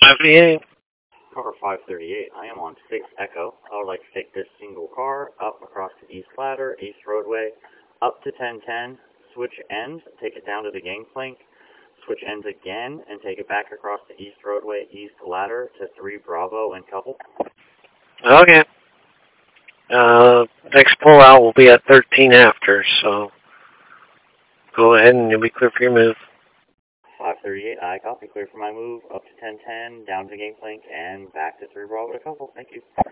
538. Car 538, I am on 6 Echo. I would like to take this single car up across the East Ladder, East Roadway, up to 1010, switch ends, take it down to the gangplank, switch ends again, and take it back across the East Roadway, East Ladder to 3 Bravo and couple. Okay. Next pullout will be at 13 after, so go ahead and you'll be clear for your move. 538, I copy. Clear for my move, up to 1010, down to the gangplank, and back to 3 Bravo to couple. Thank you.